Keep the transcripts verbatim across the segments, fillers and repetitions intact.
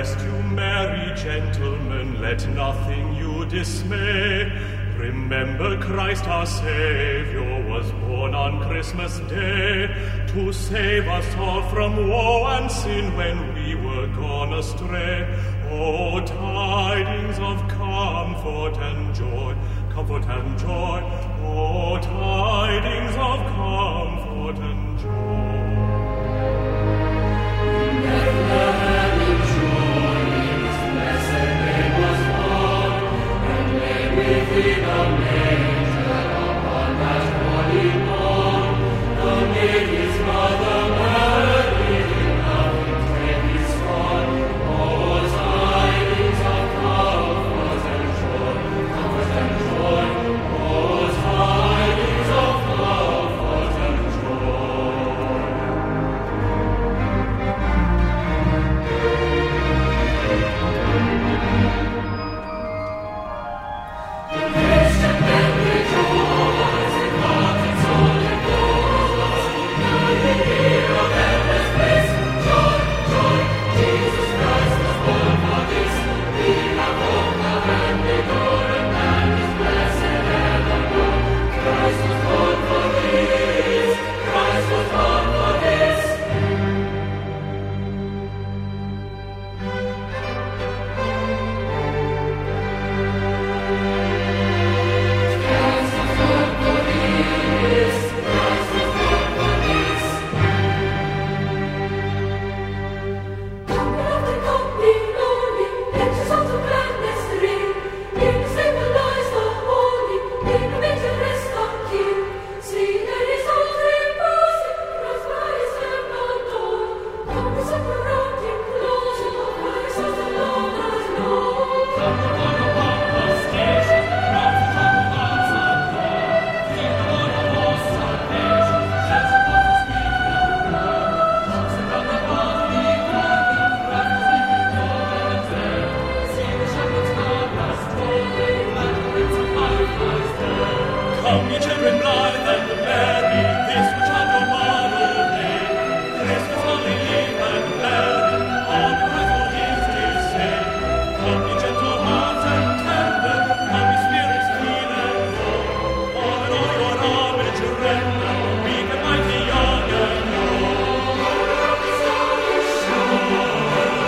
rest you, merry gentlemen, let nothing you dismay. Remember Christ our Savior was born on Christmas Day to save us all from woe and sin when we were gone astray. Oh, tidings of comfort and joy, comfort and joy. Oh, tidings of comfort and joy. In Bethlehem in joy, His blessed name was born, and lay within a manger upon that holy morn. The maid His mother Mary in loving baby scorn. Oh, tidings of comfort and joy, comfort and joy. Oh, tidings of comfort and joy. Christian men rejoice in heart and soul and voice. Now we hear of endless bliss. Joy, joy, Jesus Christ was born for this. We have hope now and we adore Him and His blessed evermore. Christ was born for this. Christ was born for this. Christ was born for this. Christ was born for this. Come after coming glory, let your songs of gladness ring. In the stable lies the holy, in the manger rest the King. See there is all reposing, Christ by His hand adored. Come the supper round Him closing, Christ as the Lord has known. Come upon upon the station, round the top of God's throne. Sing the Lord of all salvation, shouts upon His feet and roll. Trumps around the body gathered, rattles in the golden bell. See the shepherds come as strolling, lanterns and fireflies there. Come, ye children blithe and merry, this which on your morrow day. Christmas holly leaf and berry, all the Christ for His day say. Come, ye gentle hearts and tender, come, ye spirits clean and low. All in all your homage render, weak and mighty, young and old. The sun is shining,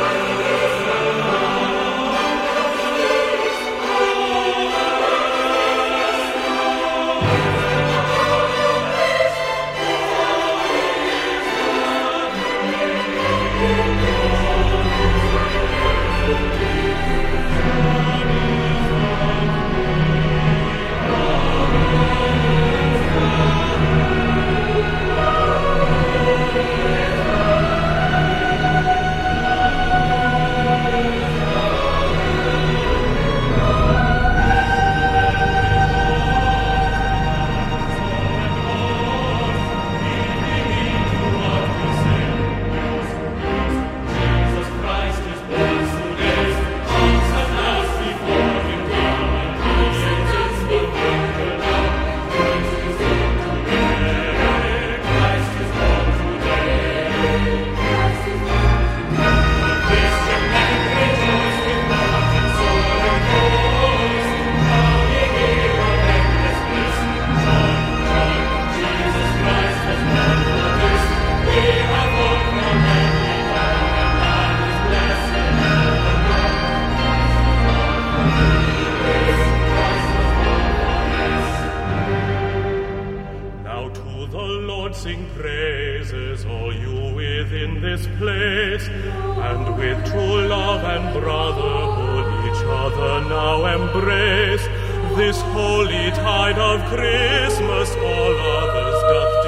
Jesus Christ is born today. Jesus has before Him come, and He sentence before Him now. Praise His name today. Christ is born today. Christ is born today. Christian men rejoice with heart and soul and voice. Now ye hear of endless bliss. Joy, joy, Jesus Christ was born for this. We have hope from heavenly dawn, and His blessed evermore. Christ was born for this. Now to the Lord sing praises, all you within this place, and with true love and brotherhood each other now embrace. This holy tide of Christmas all others doth